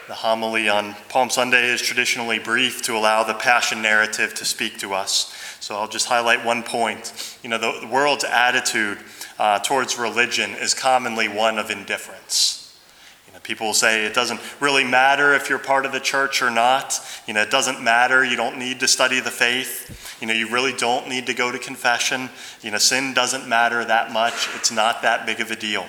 The homily on Palm Sunday is traditionally brief to allow the Passion narrative to speak to us. So I'll just highlight one point. The world's attitude towards religion is commonly one of indifference. People will say it doesn't really matter if you're part of the church or not. It doesn't matter. You don't need to study the faith. You really don't need to go to confession. Sin doesn't matter that much. It's not that big of a deal.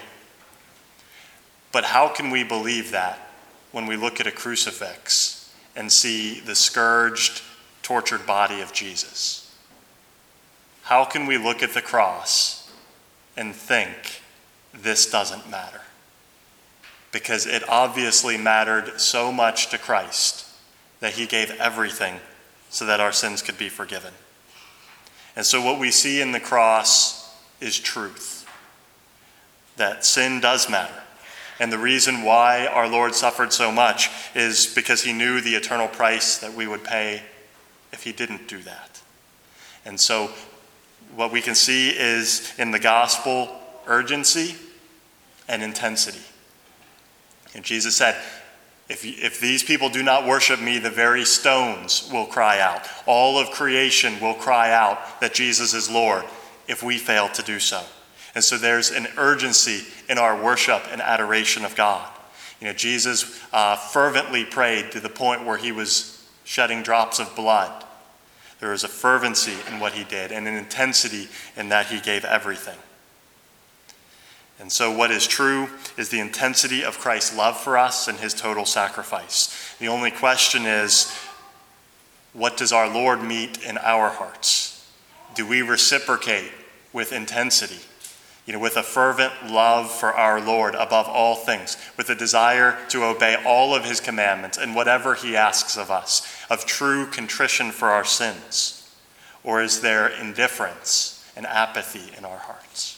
But how can we believe that when we look at a crucifix and see the scourged, tortured body of Jesus? How can we look at the cross and think this doesn't matter? Because it obviously mattered so much to Christ that he gave everything so that our sins could be forgiven. And so what we see in the cross is truth, that sin does matter. And the reason why our Lord suffered so much is because he knew the eternal price that we would pay if he didn't do that. And so what we can see is in the gospel urgency and intensity. And Jesus said, if these people do not worship me, the very stones will cry out. All of creation will cry out that Jesus is Lord if we fail to do so. And so there's an urgency in our worship and adoration of God. Jesus fervently prayed to the point where he was shedding drops of blood. There was a fervency in what he did and an intensity in that he gave everything. And so what is true is the intensity of Christ's love for us and his total sacrifice. The only question is, what does our Lord meet in our hearts? Do we reciprocate with intensity? With a fervent love for our Lord above all things, with a desire to obey all of his commandments and whatever he asks of us, of true contrition for our sins? Or is there indifference and apathy in our hearts?